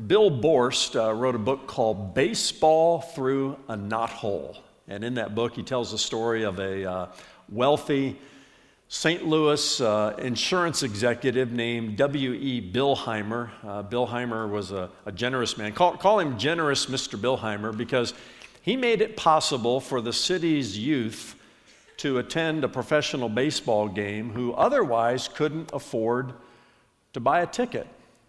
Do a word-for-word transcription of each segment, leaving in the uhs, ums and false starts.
Bill Borst uh, wrote a book called Baseball Through a Knothole. And in that book, he tells the story of a uh, wealthy Saint Louis uh, insurance executive named W E Billheimer. Uh, Billheimer was a, a generous man. Call, call him Generous Mister Billheimer because he made it possible for the city's youth to attend a professional baseball game who otherwise couldn't afford to buy a ticket.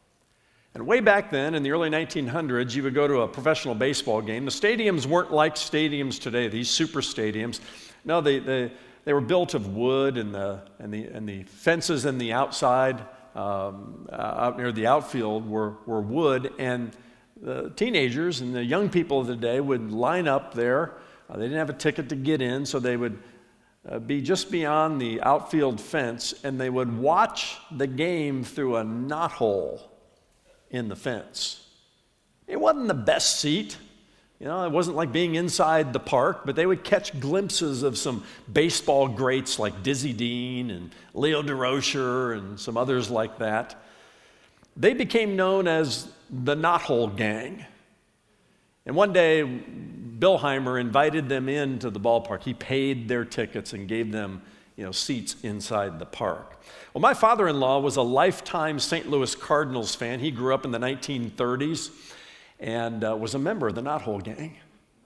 And way back then, in the early nineteen hundreds, you would go to a professional baseball game. The stadiums weren't like stadiums today, these super stadiums. No, they they, they were built of wood, and the and the and the fences in the outside, um, uh, out near the outfield, were were wood. And the teenagers and the young people of the day would line up there. Uh, they didn't have a ticket to get in, so they would uh, be just beyond the outfield fence, and they would watch the game through a knothole in the fence. It wasn't the best seat. You know, it wasn't like being inside the park, but they would catch glimpses of some baseball greats like Dizzy Dean and Leo DeRocher and some others like that. They became known as the Knothole Gang. And one day, Billheimer invited them into the ballpark. He paid their tickets and gave them, you know, seats inside the park. Well, my father-in-law was a lifetime Saint Louis Cardinals fan. He grew up in the nineteen thirties and uh, was a member of the Knothole Gang.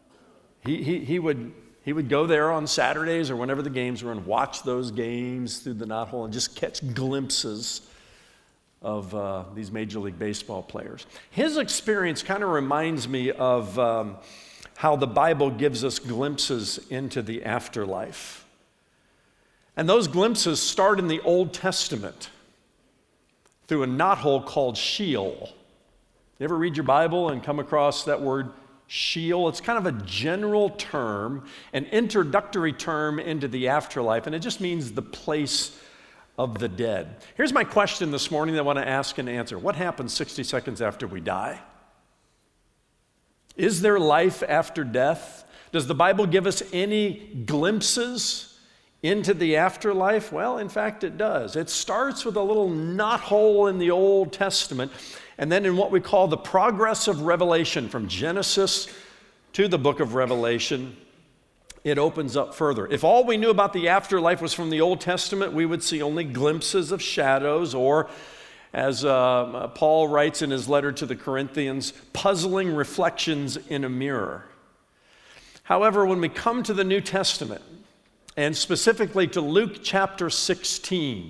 He, he, he, would, he would go there on Saturdays or whenever the games were and watch those games through the knothole and just catch glimpses of uh, these Major League Baseball players. His experience kind of reminds me of um, how the Bible gives us glimpses into the afterlife. And those glimpses start in the Old Testament through a knothole called Sheol. You ever read your Bible and come across that word Sheol? It's kind of a general term, an introductory term into the afterlife, and it just means the place of the dead. Here's my question this morning that I want to ask and answer. What happens sixty seconds after we die? Is there life after death? Does the Bible give us any glimpses into the afterlife? Well, in fact, it does. It starts with a little knothole in the Old Testament, and then in what we call the progress of Revelation, from Genesis to the book of Revelation, it opens up further. If all we knew about the afterlife was from the Old Testament, we would see only glimpses of shadows, or, as uh, Paul writes in his letter to the Corinthians, puzzling reflections in a mirror. However, when we come to the New Testament, and specifically to Luke chapter sixteen,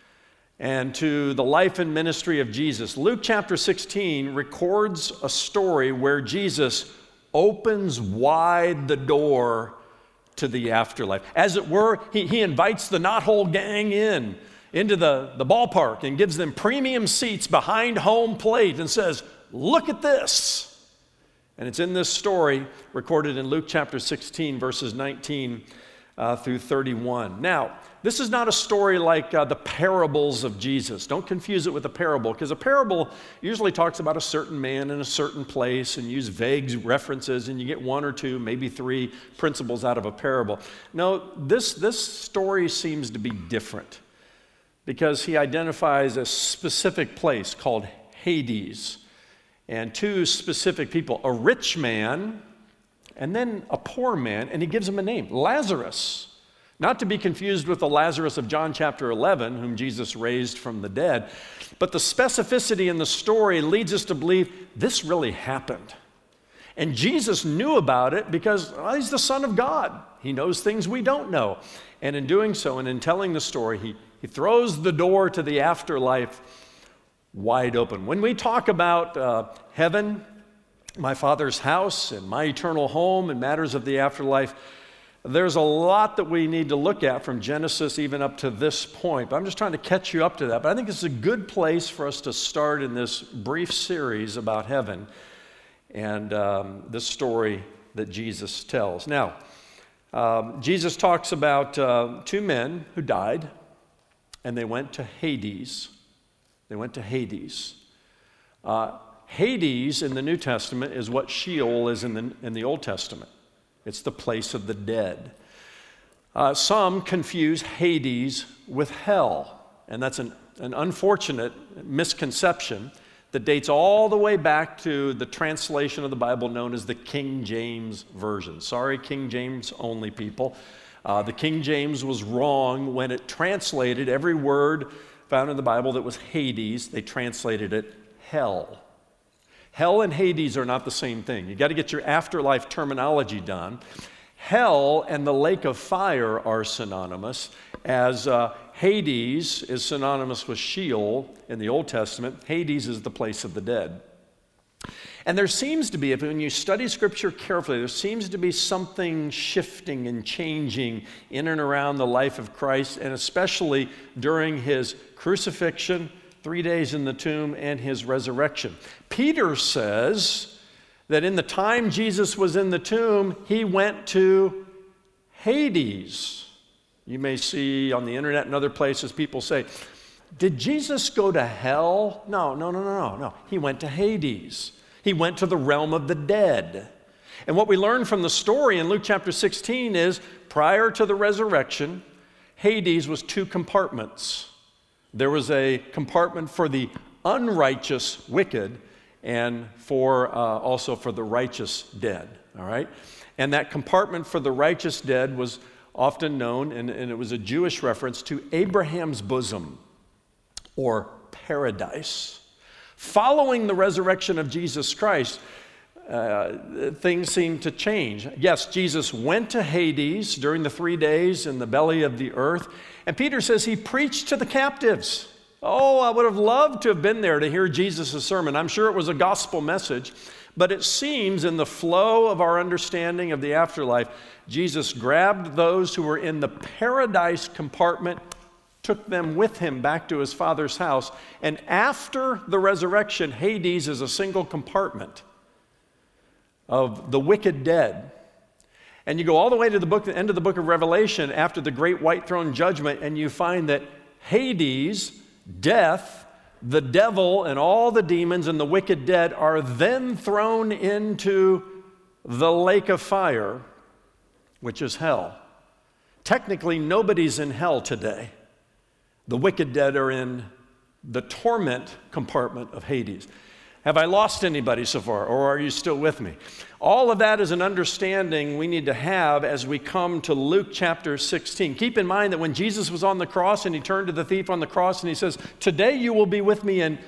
and to the life and ministry of Jesus, Luke chapter sixteen records a story where Jesus opens wide the door to the afterlife. As it were, he, he invites the Knothole Gang in, into the, the ballpark, and gives them premium seats behind home plate and says, "Look at this." And it's in this story recorded in Luke chapter sixteen, verses nineteen Uh, through thirty-one. Now, this is not a story like uh, the parables of Jesus. Don't confuse it with a parable, because a parable usually talks about a certain man in a certain place and use vague references, and you get one or two, maybe three principles out of a parable. No, this, this story seems to be different, because he identifies a specific place called Hades, and two specific people, a rich man and then a poor man, and he gives him a name, Lazarus. Not to be confused with the Lazarus of John chapter eleven, whom Jesus raised from the dead. But the specificity in the story leads us to believe this really happened. And Jesus knew about it because, well, he's the Son of God. He knows things we don't know. And in doing so, and in telling the story, he, he throws the door to the afterlife wide open. When we talk about uh, heaven, my Father's house, and my eternal home, and matters of the afterlife, there's a lot that we need to look at from Genesis even up to this point. But I'm just trying to catch you up to that. But I think it's a good place for us to start in this brief series about heaven and um, this story that Jesus tells. Now, um, Jesus talks about uh, two men who died, and they went to Hades. They went to Hades. Uh, Hades in the New Testament is what Sheol is in the, in the Old Testament. It's the place of the dead. Uh, some confuse Hades with hell, and that's an, an unfortunate misconception. that dates all the way back to the translation of the Bible known as the King James Version. Sorry, King James only people. Uh, the King James was wrong when it translated every word found in the Bible that was Hades. They translated it hell. Hell and Hades are not the same thing. You got to get your afterlife terminology done. Hell and the lake of fire are synonymous, as uh, Hades is synonymous with Sheol in the Old Testament. Hades is the place of the dead. And there seems to be, if when you study Scripture carefully, there seems to be something shifting and changing in and around the life of Christ, and especially during his crucifixion, three days in the tomb, and his resurrection. Peter says that in the time Jesus was in the tomb, he went to Hades. You may see on the internet and other places people say, did Jesus go to hell? No, no, no, no, no, no. He went to Hades. He went to the realm of the dead. And what we learn from the story in Luke chapter sixteen is prior to the resurrection, Hades was two compartments. There was a compartment for the unrighteous wicked and for uh, also for the righteous dead, all right? And that compartment for the righteous dead was often known, and, and it was a Jewish reference to Abraham's bosom, or paradise. Following the resurrection of Jesus Christ, uh, things seem to change. Yes, Jesus went to Hades during the three days in the belly of the earth, and Peter says he preached to the captives. Oh, I would have loved to have been there to hear Jesus' sermon. I'm sure it was a gospel message, but it seems in the flow of our understanding of the afterlife, Jesus grabbed those who were in the paradise compartment, took them with him back to his Father's house, and after the resurrection, Hades is a single compartment of the wicked dead. And you go all the way to the book, the end of the book of Revelation after the great white throne judgment, and you find that Hades, death, the devil, and all the demons and the wicked dead are then thrown into the lake of fire, which is hell. Technically, nobody's in hell today. The wicked dead are in the torment compartment of Hades. Have I lost anybody so far, or are you still with me? All of that is an understanding we need to have as we come to Luke chapter sixteen. Keep in mind that when Jesus was on the cross and he turned to the thief on the cross and he says, today you will be with me in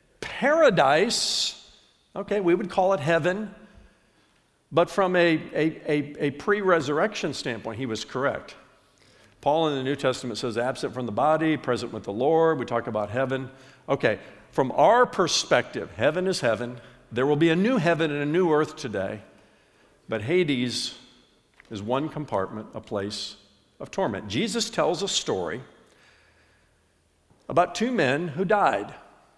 paradise. Okay, we would call it heaven. But from a, a, a, a pre-resurrection standpoint, he was correct. Paul in the New Testament says, absent from the body, present with the Lord. We talk about heaven. Okay, from our perspective, heaven is heaven. There will be a new heaven and a new earth today. But Hades is one compartment, a place of torment. Jesus tells a story about two men who died.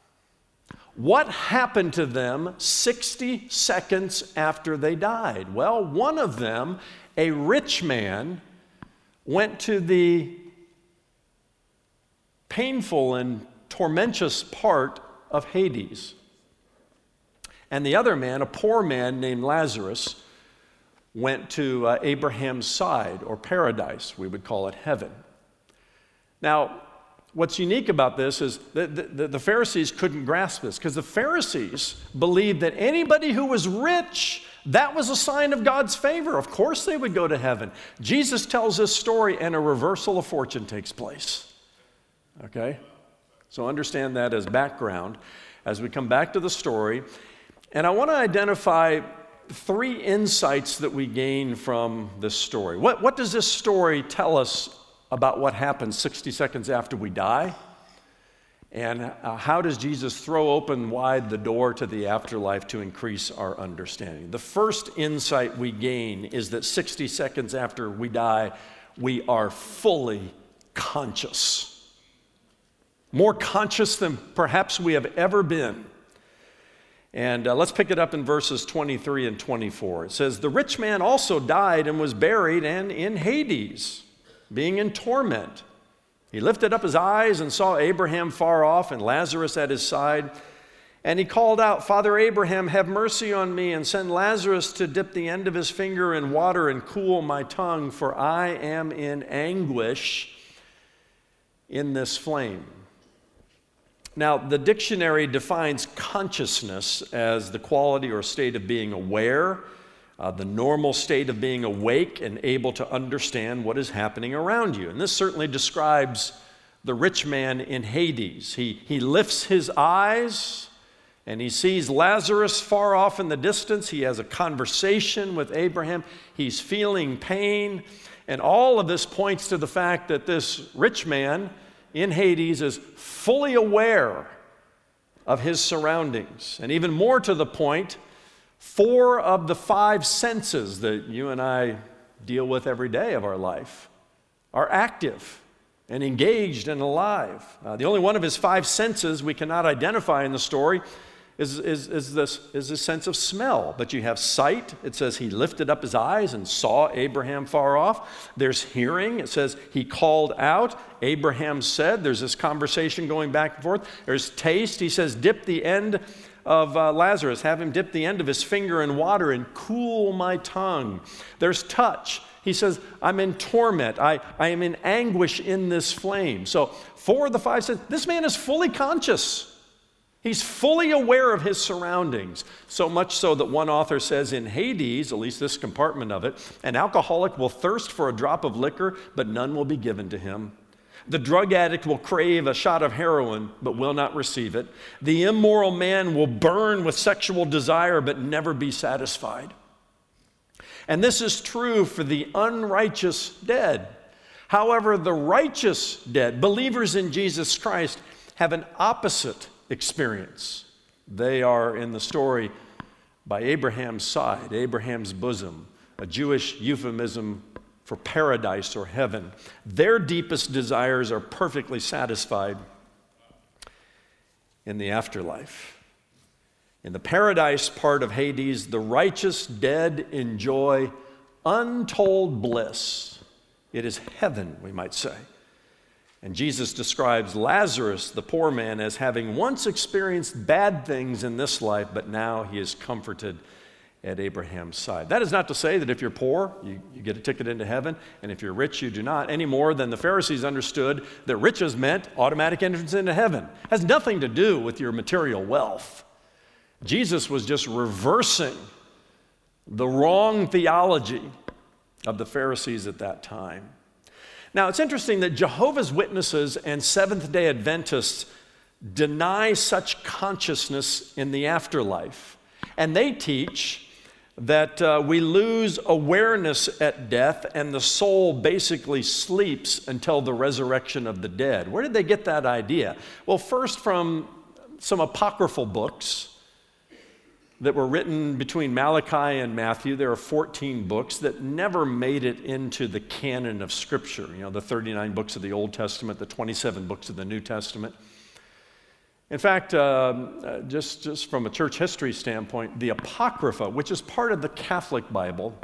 What happened to them sixty seconds after they died? Well, one of them, a rich man, went to the painful and tormentous part of Hades. And the other man, a poor man named Lazarus, went to uh, Abraham's side, or paradise. We would call it heaven. Now, what's unique about this is that the, the Pharisees couldn't grasp this, because the Pharisees believed that anybody who was rich, that was a sign of God's favor. Of course they would go to heaven. Jesus tells this story, and a reversal of fortune takes place. Okay? So understand that as background as we come back to the story. And I want to identify three insights that we gain from this story. What, what does this story tell us about what happens sixty seconds after we die? And uh, how does Jesus throw open wide the door to the afterlife to increase our understanding? The first insight we gain is that sixty seconds after we die, we are fully conscious. More conscious than perhaps we have ever been. And uh, let's pick it up in verses twenty-three and twenty-four. It says, the rich man also died and was buried and in Hades, being in torment. He lifted up his eyes and saw Abraham far off and Lazarus at his side. And he called out, Father Abraham, have mercy on me and send Lazarus to dip the end of his finger in water and cool my tongue, for I am in anguish in this flame. Now, the dictionary defines consciousness as the quality or state of being aware, uh, the normal state of being awake and able to understand what is happening around you. And this certainly describes the rich man in Hades. He, he lifts his eyes and he sees Lazarus far off in the distance. He has a conversation with Abraham. He's feeling pain. And all of this points to the fact that this rich man in Hades is fully aware of his surroundings. And even more to the point, four of the five senses that you and I deal with every day of our life are active and engaged and alive. Uh, the only one of his five senses we cannot identify in the story is, is, is, this, is this sense of smell. But you have sight. It says he lifted up his eyes and saw Abraham far off. There's hearing. It says he called out. Abraham said. There's this conversation going back and forth. There's taste. He says, dip the end of uh, Lazarus. Have him dip the end of his finger in water and cool my tongue. There's touch. He says, I'm in torment. I, I am in anguish in this flame. So four of the five senses. This man is fully conscious. He's fully aware of his surroundings, so much so that one author says in Hades, at least this compartment of it, an alcoholic will thirst for a drop of liquor, but none will be given to him. The drug addict will crave a shot of heroin, but will not receive it. The immoral man will burn with sexual desire, but never be satisfied. And this is true for the unrighteous dead. However, the righteous dead, believers in Jesus Christ, have an opposite experience. They are in the story by Abraham's side, Abraham's bosom, a Jewish euphemism for paradise or heaven. Their deepest desires are perfectly satisfied in the afterlife. In the paradise part of Hades, the righteous dead enjoy untold bliss. It is heaven, we might say. And Jesus describes Lazarus, the poor man, as having once experienced bad things in this life, but now he is comforted at Abraham's side. That is not to say that if you're poor, you, you get a ticket into heaven, and if you're rich, you do not, any more than the Pharisees understood that riches meant automatic entrance into heaven. It has nothing to do with your material wealth. Jesus was just reversing the wrong theology of the Pharisees at that time. Now, it's interesting that Jehovah's Witnesses and Seventh-day Adventists deny such consciousness in the afterlife. And they teach that uh, we lose awareness at death and the soul basically sleeps until the resurrection of the dead. Where did they get that idea? Well, first from some apocryphal books that were written between Malachi and Matthew. There are fourteen books that never made it into the canon of Scripture. You know, the thirty-nine books of the Old Testament, the twenty-seven books of the New Testament. In fact, uh, uh, just, just from a church history standpoint, the Apocrypha, which is part of the Catholic Bible,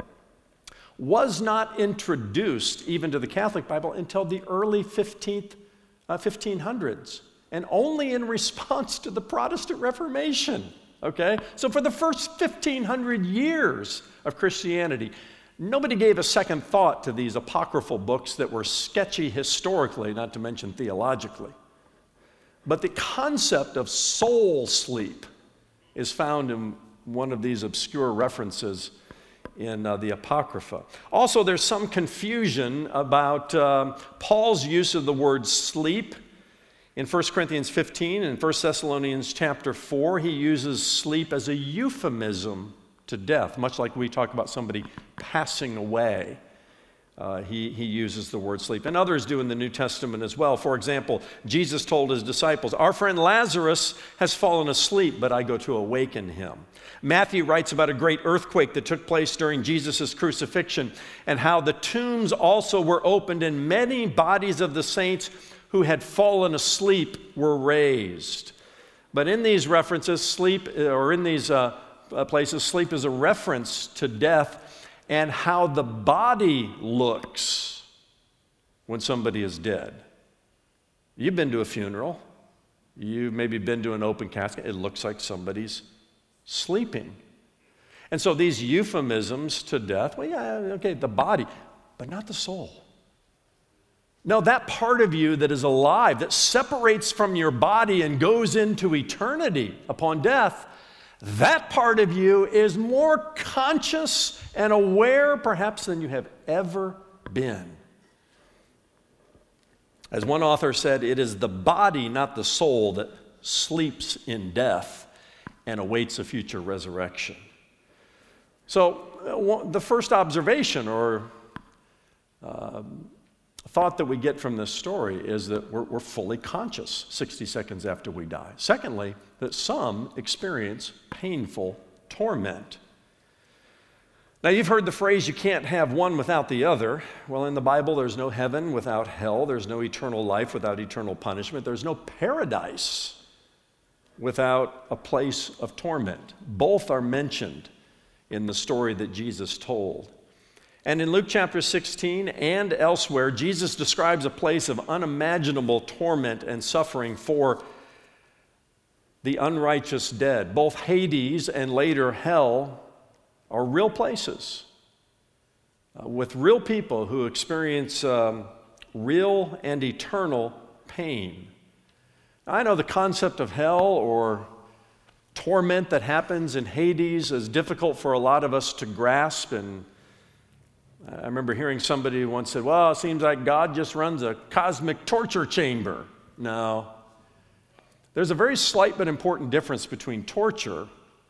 was not introduced even to the Catholic Bible until the early fifteenth, uh, fifteen hundreds, and only in response to the Protestant Reformation. Okay? So for the first fifteen hundred years of Christianity, nobody gave a second thought to these apocryphal books that were sketchy historically, not to mention theologically. But the concept of soul sleep is found in one of these obscure references in uh, the Apocrypha. Also, there's some confusion about uh, Paul's use of the word sleep. In First Corinthians fifteen and First Thessalonians chapter four, he uses sleep as a euphemism to death, much like we talk about somebody passing away. Uh, he, he uses the word sleep. And others do in the New Testament as well. For example, Jesus told his disciples, "Our friend Lazarus has fallen asleep, but I go to awaken him." Matthew writes about a great earthquake that took place during Jesus' crucifixion and how the tombs also were opened and many bodies of the saints who had fallen asleep were raised. But in these references, sleep, or in these uh, places, sleep is a reference to death and how the body looks when somebody is dead. You've been to a funeral. You've maybe been to an open casket. It looks like somebody's sleeping. And so these euphemisms to death, well, yeah, okay, the body, but not the soul. No, that part of you that is alive, that separates from your body and goes into eternity upon death, that part of you is more conscious and aware perhaps than you have ever been. As one author said, it is the body, not the soul, that sleeps in death and awaits a future resurrection. So uh, the first observation or uh, thought that we get from this story is that we're, we're fully conscious sixty seconds after we die. Secondly, that some experience painful torment. Now, you've heard the phrase, you can't have one without the other. Well, in the Bible, there's no heaven without hell. There's no eternal life without eternal punishment. There's no paradise without a place of torment. Both are mentioned in the story that Jesus told. And in Luke chapter sixteen and elsewhere, Jesus describes a place of unimaginable torment and suffering for the unrighteous dead. Both Hades and later hell are real places uh, with real people who experience um, real and eternal pain. Now, I know the concept of hell or torment that happens in Hades is difficult for a lot of us to grasp, and I remember hearing somebody once said, well, it seems like God just runs a cosmic torture chamber. No. There's a very slight but important difference between torture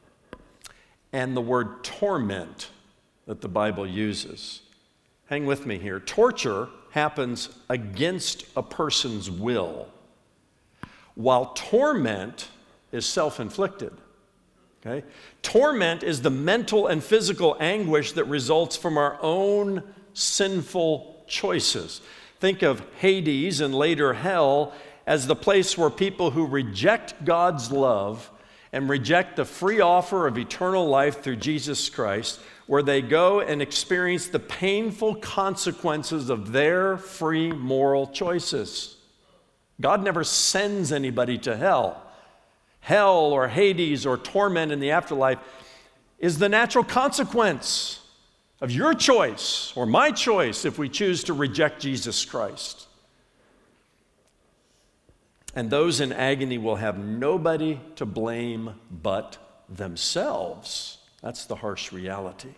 and the word torment that the Bible uses. Hang with me here. Torture happens against a person's will, while torment is self-inflicted. Okay? Torment is the mental and physical anguish that results from our own sinful choices. Think of Hades and later hell as the place where people who reject God's love and reject the free offer of eternal life through Jesus Christ, where they go and experience the painful consequences of their free moral choices. God never sends anybody to hell. Hell or Hades or torment in the afterlife is the natural consequence of your choice or my choice if we choose to reject Jesus Christ. And those in agony will have nobody to blame but themselves. That's the harsh reality.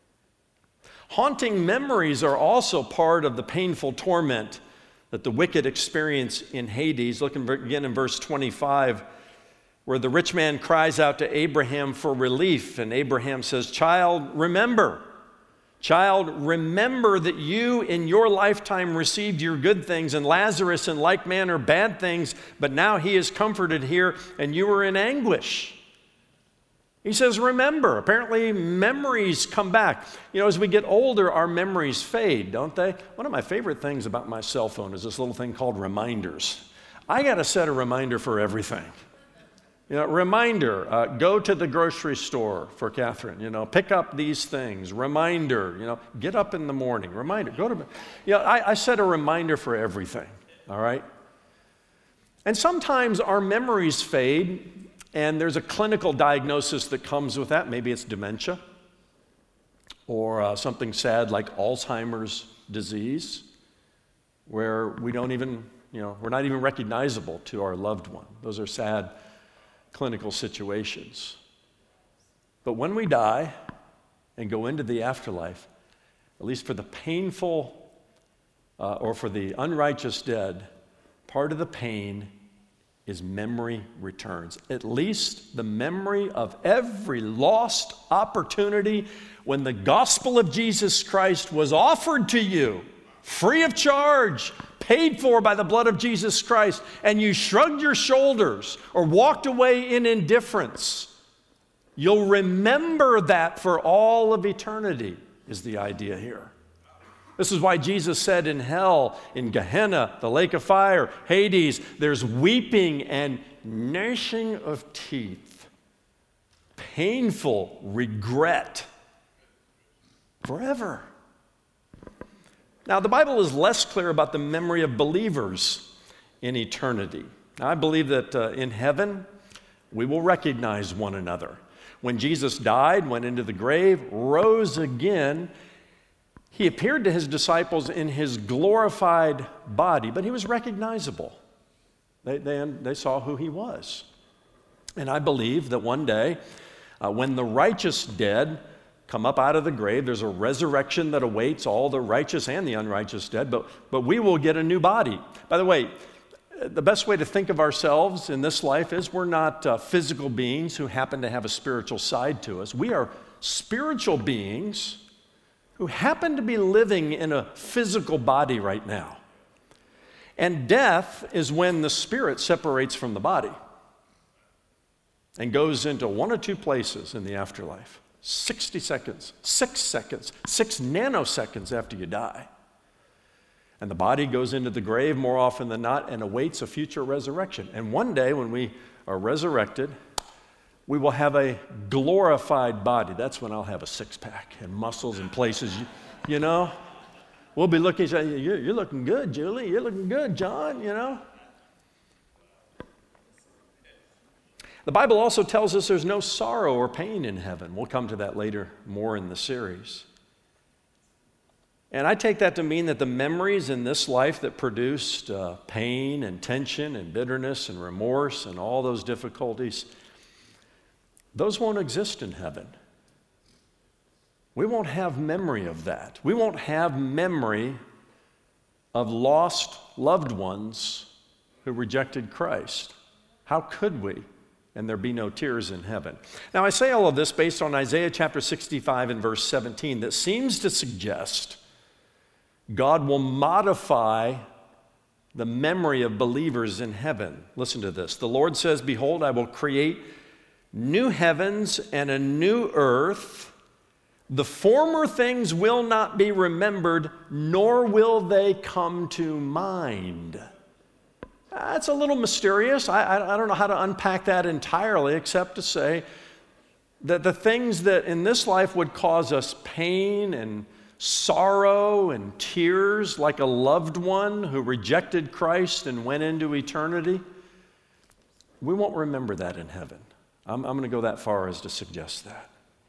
Haunting memories are also part of the painful torment that the wicked experience in Hades. Look again in verse twenty-five, where the rich man cries out to Abraham for relief, and Abraham says, Child, remember. Child, remember that you in your lifetime received your good things, and Lazarus in like manner bad things, but now he is comforted here, and you are in anguish. He says, remember. Apparently, memories come back. You know, as we get older, our memories fade, don't they? One of my favorite things about my cell phone is this little thing called reminders. I got to set a reminder for everything. You know, reminder, uh, go to the grocery store for Catherine, you know, pick up these things. Reminder, you know, get up in the morning. Reminder, go to, you know, I, I set a reminder for everything, all right? And sometimes our memories fade, and there's a clinical diagnosis that comes with that. Maybe it's dementia or uh, something sad like Alzheimer's disease, where we don't even, you know, we're not even recognizable to our loved one. Those are sad clinical situations. But when we die and go into the afterlife, at least for the painful uh, or for the unrighteous dead, part of the pain is memory returns. At least the memory of every lost opportunity when the gospel of Jesus Christ was offered to you, free of charge, paid for by the blood of Jesus Christ, and you shrugged your shoulders or walked away in indifference. You'll remember that for all of eternity, is the idea here. This is why Jesus said in hell, in Gehenna, the lake of fire, Hades, there's weeping and gnashing of teeth, painful regret forever. Now, the Bible is less clear about the memory of believers in eternity. Now, I believe that uh, in heaven, we will recognize one another. When Jesus died, went into the grave, rose again, He appeared to his disciples in his glorified body, but he was recognizable. They, they, they saw who he was. And I believe that one day, uh, when the righteous dead come up out of the grave, there's a resurrection that awaits all the righteous and the unrighteous dead, but, but we will get a new body. By the way, the best way to think of ourselves in this life is we're not uh, physical beings who happen to have a spiritual side to us. We are spiritual beings who happen to be living in a physical body right now. And death is when the spirit separates from the body and goes into one or two places in the afterlife. sixty seconds, six seconds, six nanoseconds after you die. And the body goes into the grave more often than not and awaits a future resurrection. And one day when we are resurrected, we will have a glorified body. That's when I'll have a six-pack and muscles in places, you, you know. We'll be looking at you, you're, you're looking good, Julie. You're looking good, John, you know. The Bible also tells us there's no sorrow or pain in heaven. We'll come to that later more in the series. And I take that to mean that the memories in this life that produced uh, pain and tension and bitterness and remorse and all those difficulties, those won't exist in heaven. We won't have memory of that. We won't have memory of lost loved ones who rejected Christ. How could we? And there be no tears in heaven. Now, I say all of this based on Isaiah chapter sixty-five and verse seventeen that seems to suggest God will modify the memory of believers in heaven. Listen to this. The Lord says, "Behold, I will create new heavens and a new earth. The former things will not be remembered, nor will they come to mind." That's a little mysterious. I, I, I don't know how to unpack that entirely, except to say that the things that in this life would cause us pain and sorrow and tears, like a loved one who rejected Christ and went into eternity, we won't remember that in heaven. I'm, I'm going to go that far as to suggest that.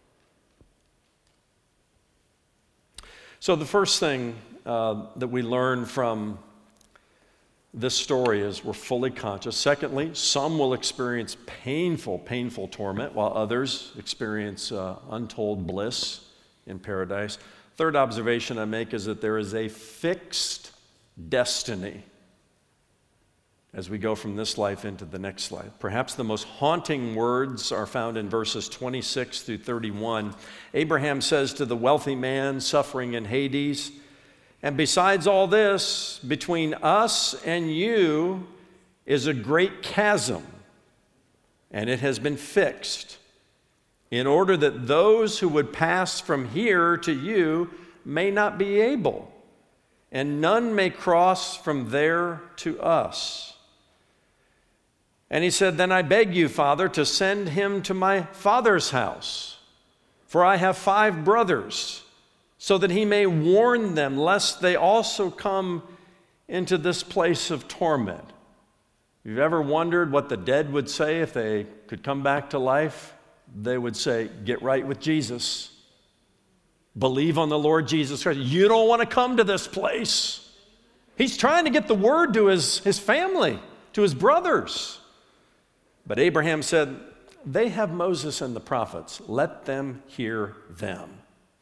So the first thing uh, that we learn from this story is we're fully conscious. Secondly, some will experience painful, painful torment, while others experience uh, untold bliss in paradise. Third observation I make is that there is a fixed destiny as we go from this life into the next life. Perhaps the most haunting words are found in verses twenty-six through thirty-one. Abraham says to the wealthy man suffering in Hades, "And besides all this, between us and you is a great chasm, and it has been fixed, in order that those who would pass from here to you may not be able, and none may cross from there to us." And he said, "Then I beg you, Father, to send him to my father's house, for I have five brothers, so that he may warn them, lest they also come into this place of torment." If you've ever wondered what the dead would say if they could come back to life, they would say, "Get right with Jesus. Believe on the Lord Jesus Christ. You don't want to come to this place." He's trying to get the word to his, his family, to his brothers. But Abraham said, "They have Moses and the prophets. Let them hear them."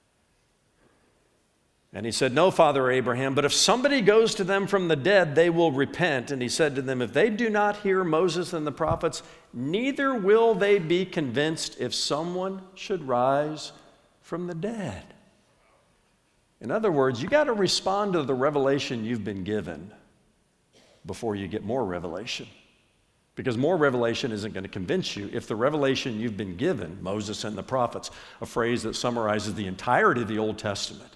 And he said, "No, Father Abraham, but if somebody goes to them from the dead, they will repent." And he said to them, "If they do not hear Moses and the prophets, neither will they be convinced if someone should rise from the dead." In other words, you got to respond to the revelation you've been given before you get more revelation. Because more revelation isn't going to convince you if the revelation you've been given, Moses and the prophets, a phrase that summarizes the entirety of the Old Testament,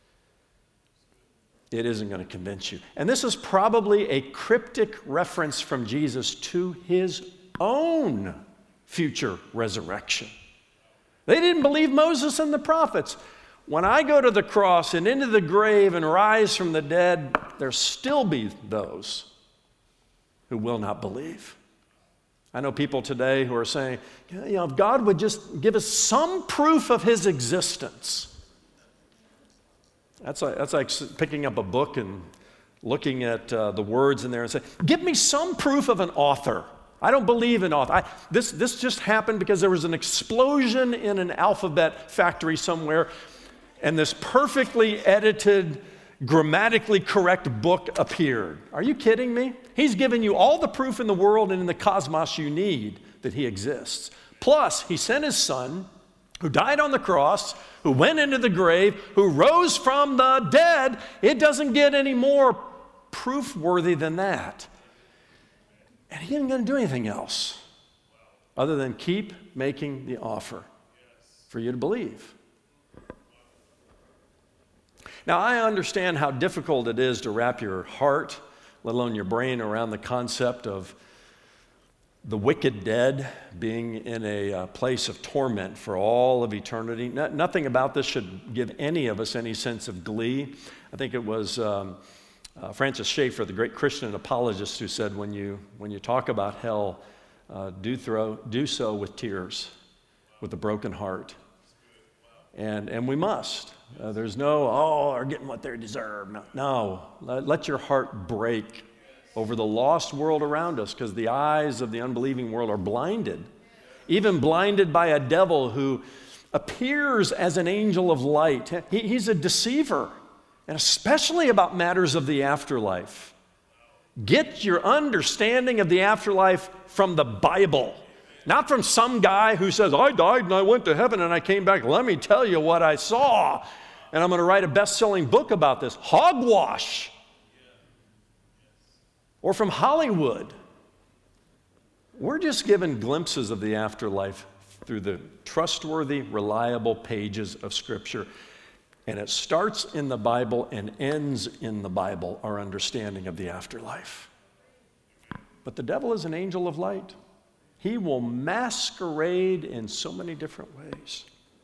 it isn't going to convince you. And this is probably a cryptic reference from Jesus to his own future resurrection. They didn't believe Moses and the prophets. When I go to the cross and into the grave and rise from the dead, there'll still be those who will not believe. I know people today who are saying, you know, if God would just give us some proof of his existence. That's like, that's like picking up a book and looking at uh, the words in there and saying, give me some proof of an author. I don't believe in author. I, this, this just happened because there was an explosion in an alphabet factory somewhere, and this perfectly edited, grammatically correct book appeared. Are you kidding me? He's given you all the proof in the world and in the cosmos you need that he exists. Plus, he sent his son, who died on the cross, who went into the grave, who rose from the dead. It doesn't get any more proof-worthy than that. And he isn't going to do anything else other than keep making the offer for you to believe. Now, I understand how difficult it is to wrap your heart, let alone your brain, around the concept of the wicked dead being in a uh, place of torment for all of eternity. No, nothing about this should give any of us any sense of glee. I think it was um, uh, Francis Schaeffer, the great Christian apologist, who said, when you, when you talk about hell, uh, do, throw, do so with tears, with a broken heart. And, and we must. Uh, there's no, oh, they're getting what they deserve. No, no. Let, let your heart break over the lost world around us, because the eyes of the unbelieving world are blinded, even blinded by a devil who appears as an angel of light. He, he's a deceiver, and especially about matters of the afterlife. Get your understanding of the afterlife from the Bible. Not from some guy who says, I died and I went to heaven and I came back. Let me tell you what I saw. And I'm going to write a best-selling book about this. Hogwash. Or from Hollywood. We're just given glimpses of the afterlife through the trustworthy, reliable pages of Scripture. And it starts in the Bible and ends in the Bible, our understanding of the afterlife. But the devil is an angel of light. He will masquerade in so many different ways.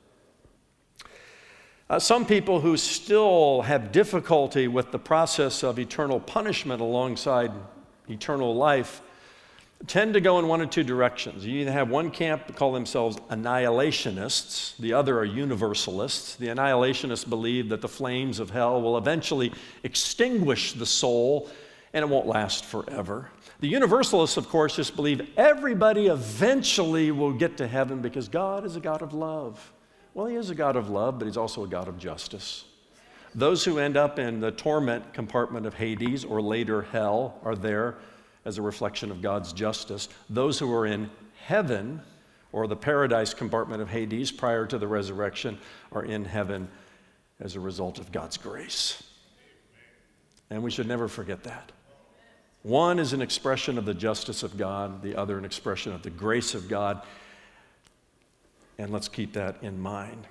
Uh, some people who still have difficulty with the process of eternal punishment alongside eternal life tend to go in one of two directions. You either have one camp that call themselves annihilationists, the other are universalists. The annihilationists believe that the flames of hell will eventually extinguish the soul and it won't last forever. The universalists, of course, just believe everybody eventually will get to heaven because God is a God of love. Well, he is a God of love, but he's also a God of justice. Those who end up in the torment compartment of Hades, or later hell, are there as a reflection of God's justice. Those who are in heaven, or the paradise compartment of Hades prior to the resurrection, are in heaven as a result of God's grace. And we should never forget that. One is an expression of the justice of God, the other an expression of the grace of God. And let's keep that in mind.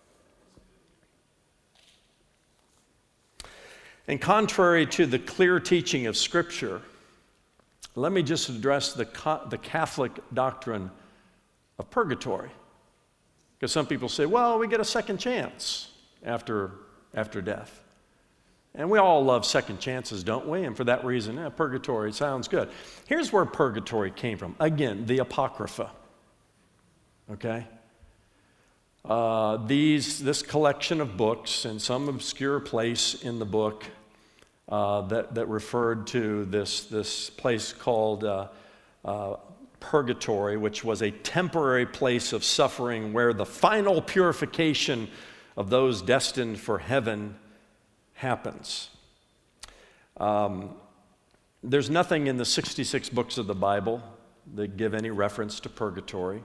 And contrary to the clear teaching of Scripture, let me just address the, the Catholic doctrine of purgatory. Because some people say, well, we get a second chance after, after death. And we all love second chances, don't we? And for that reason, yeah, purgatory sounds good. Here's where purgatory came from. Again, the Apocrypha. Okay? Uh, these, this collection of books in some obscure place in the book uh, that, that referred to this, this place called uh, uh, purgatory, which was a temporary place of suffering where the final purification of those destined for heaven happens. Um, there's nothing in the sixty-six books of the Bible that give any reference to purgatory.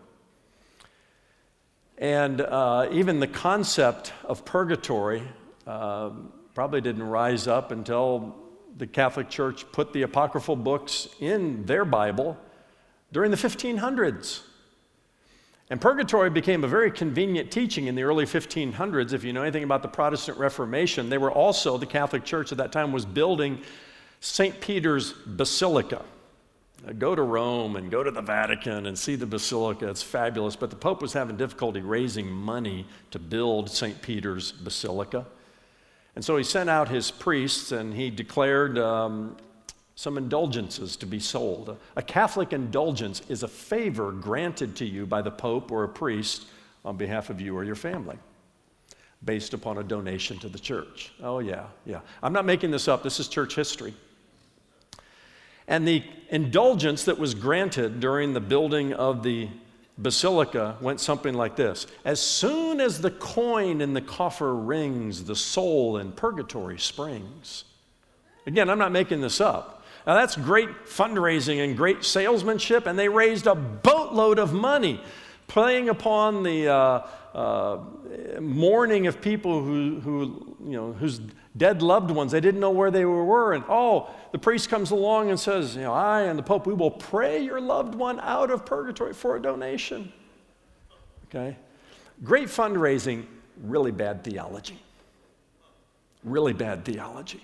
And uh, even the concept of purgatory uh, probably didn't rise up until the Catholic Church put the apocryphal books in their Bible during the fifteen hundreds. And purgatory became a very convenient teaching in the early fifteen hundreds. If you know anything about the Protestant Reformation, they were also, the Catholic Church at that time was building Saint Peter's Basilica. Now, go to Rome and go to the Vatican and see the Basilica. It's fabulous. But the Pope was having difficulty raising money to build Saint Peter's Basilica. And so he sent out his priests and he declared um, some indulgences to be sold. A Catholic indulgence is a favor granted to you by the Pope or a priest on behalf of you or your family. based upon a donation to the church. Oh, yeah, yeah. I'm not making this up. This is church history. And the indulgence that was granted during the building of the basilica went something like this. As soon as the coin in the coffer rings, the soul in purgatory springs. Again, I'm not making this up. Now, that's great fundraising and great salesmanship, and they raised a boatload of money, playing upon the uh, uh, mourning of people who, who, you know, whose dead loved ones, they didn't know where they were. And oh, the priest comes along and says, you know, I and the Pope, we will pray your loved one out of purgatory for a donation. Okay? Great fundraising, really bad theology. Really bad theology.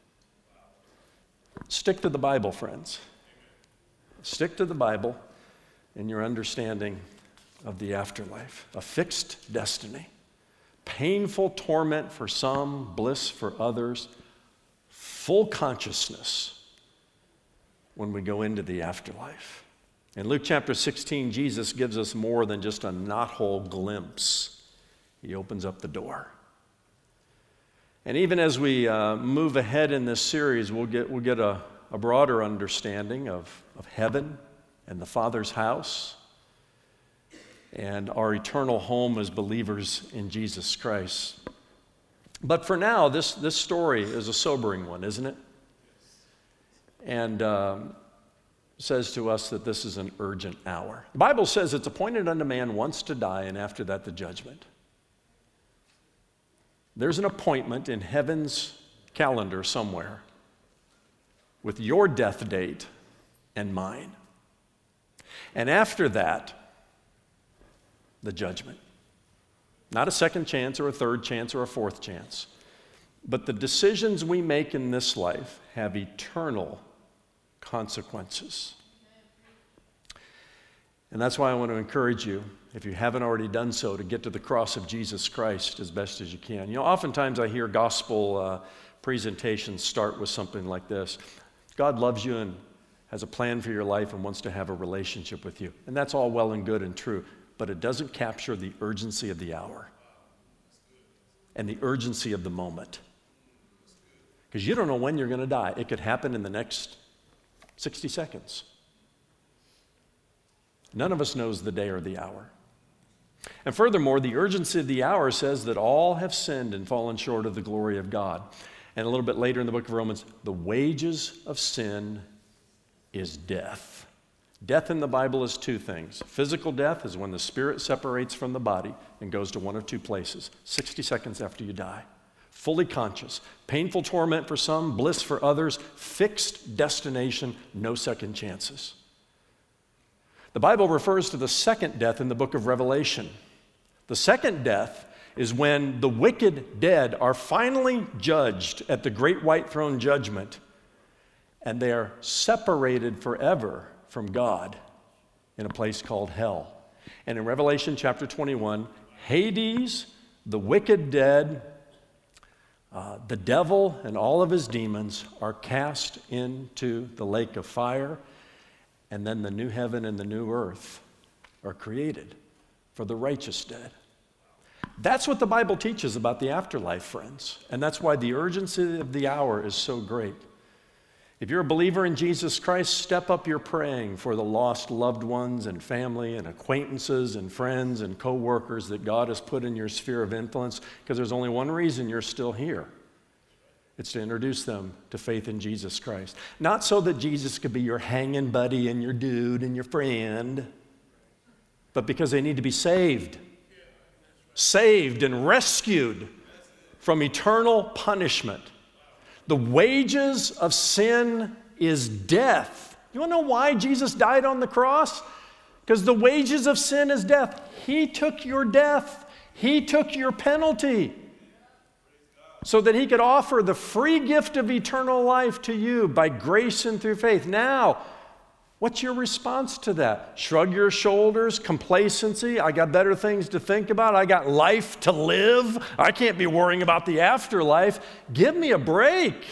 Stick to the Bible, friends. Stick to the Bible in your understanding of the afterlife. A fixed destiny. Painful torment for some, bliss for others. Full consciousness when we go into the afterlife. In Luke chapter sixteen, Jesus gives us more than just a knothole glimpse. He opens up the door. And even as we uh, move ahead in this series, we'll get, we'll get a, a broader understanding of, of heaven and the Father's house and our eternal home as believers in Jesus Christ. But for now, this, this story is a sobering one, isn't it? And um, says to us that this is an urgent hour. The Bible says it's appointed unto man once to die, and after that the judgment. There's an appointment in heaven's calendar somewhere with your death date and mine. And after that, the judgment. Not a second chance or a third chance or a fourth chance. But the decisions we make in this life have eternal consequences. And that's why I want to encourage you, if you haven't already done so, to get to the cross of Jesus Christ as best as you can. You know, oftentimes I hear gospel uh, presentations start with something like this. God loves you and has a plan for your life and wants to have a relationship with you. And that's all well and good and true, but it doesn't capture the urgency of the hour and the urgency of the moment. Because you don't know when you're going to die. It could happen in the next sixty seconds. None of us knows the day or the hour. And furthermore, the urgency of the hour says that all have sinned and fallen short of the glory of God. And a little bit later in the book of Romans, the wages of sin is death. Death in the Bible is two things. Physical death is when the spirit separates from the body and goes to one of two places, sixty seconds after you die. Fully conscious, painful torment for some, bliss for others, fixed destination, no second chances. The Bible refers to the second death in the book of Revelation. The second death is when the wicked dead are finally judged at the great white throne judgment, and they are separated forever from God in a place called hell. And in Revelation chapter twenty-one, Hades, the wicked dead, uh, the devil and all of his demons are cast into the lake of fire. And then the new heaven and the new earth are created for the righteous dead. That's what the Bible teaches about the afterlife, friends. And that's why the urgency of the hour is so great. If you're a believer in Jesus Christ, step up your praying for the lost loved ones and family and acquaintances and friends and co-workers that God has put in your sphere of influence, because there's only one reason you're still here. It's to introduce them to faith in Jesus Christ. Not so that Jesus could be your hanging buddy and your dude and your friend, but because they need to be saved. Saved and rescued from eternal punishment. The wages of sin is death. You want to know why Jesus died on the cross? Because the wages of sin is death. He took your death. He took your penalty, so that he could offer the free gift of eternal life to you by grace and through faith. Now, what's your response to that? Shrug your shoulders, complacency. I got better things to think about. I got life to live. I can't be worrying about the afterlife. Give me a break.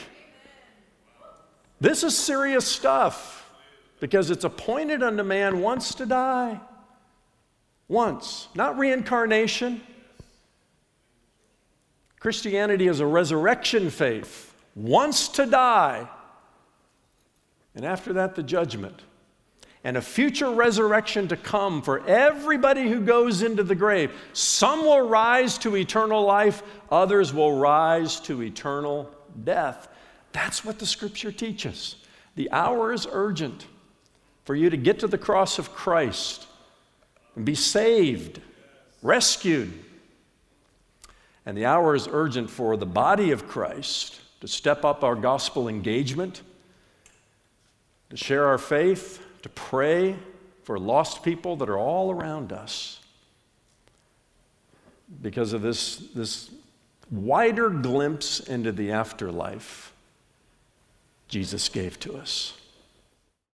This is serious stuff, because it's appointed unto man once to die. Once. Not reincarnation. Christianity is a resurrection faith, once to die, and after that, the judgment. And a future resurrection to come for everybody who goes into the grave. Some will rise to eternal life, others will rise to eternal death. That's what the Scripture teaches. The hour is urgent for you to get to the cross of Christ and be saved, rescued. And the hour is urgent for the body of Christ to step up our gospel engagement, to share our faith, to pray for lost people that are all around us because of this, this wider glimpse into the afterlife Jesus gave to us.